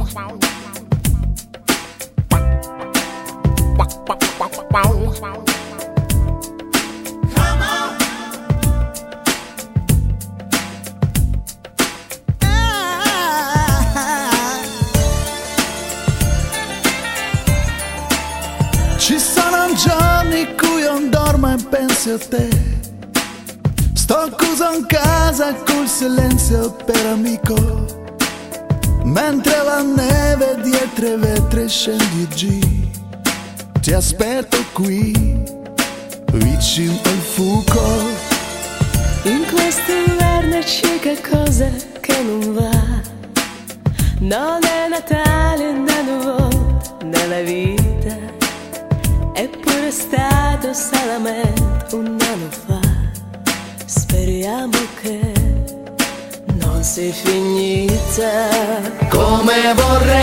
Ci sono giorni in cui io dormo e penso a te. Sto chiuso in casa col silenzio per amico, mentre la neve dietro i vetri scendi giù. Ti aspetto qui, vicino al fuoco. In questo inverno c'è qualcosa che non va. Non è Natale da nuovo nella vita, eppure è stato solamente un anno fa. Speriamo che non sia finita. Come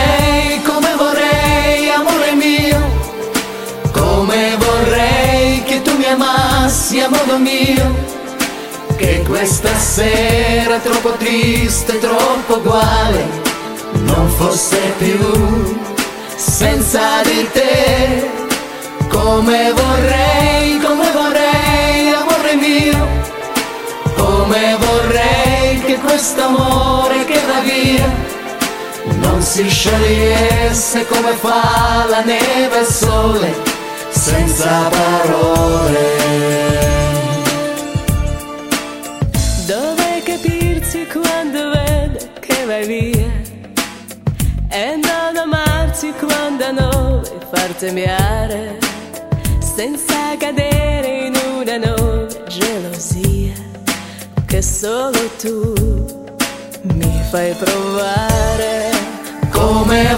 vorrei, amore mio, come vorrei che tu mi amassi, amore mio, che questa sera troppo triste, troppo uguale non fosse più senza di te. Come vorrei, amore mio, come vorrei che quest'amore che va via non si sciogliesse come fa la neve al sole, senza parole. Dove capirsi quando vede che vai via e non amarsi quando a noi far temere, senza cadere in una nuova gelosia che solo tu mi fai provare. Come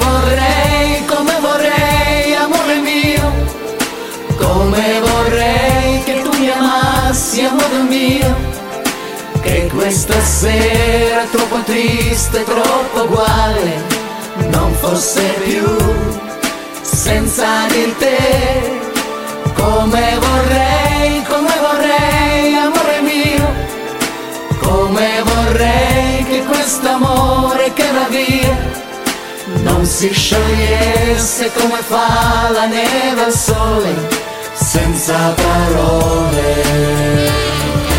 vorrei, amore mio, come vorrei che tu mi amassi, amore mio, che questa sera troppo triste, troppo uguale non fosse più senza di te. Come vorrei, amore mio, come vorrei che quest'amore che va via non si sciogliesse come fa la neve al sole, senza parole.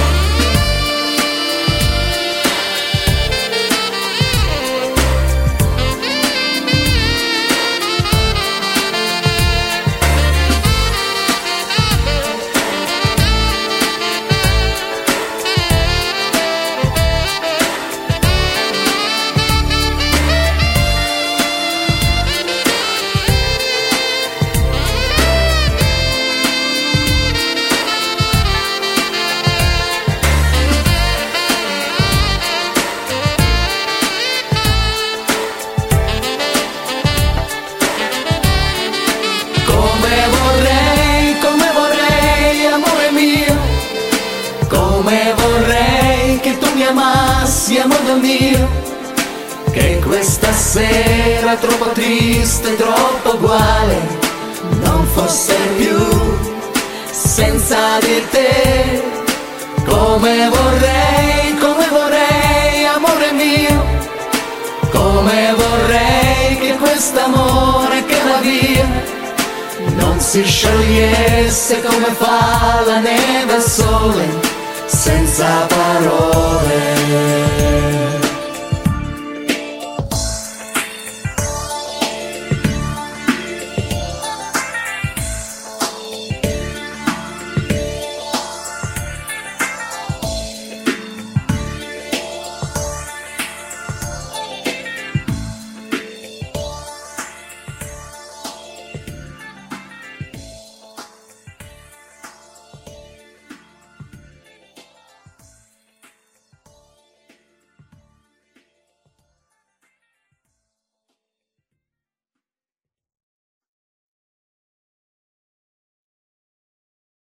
Come vorrei che tu mi amassi, amore mio, che questa sera troppo triste, troppo uguale non fosse più senza di te. Come vorrei, amore mio, come vorrei che quest'amore che va via non si sciogliesse come fa la neve al sole, senza parole.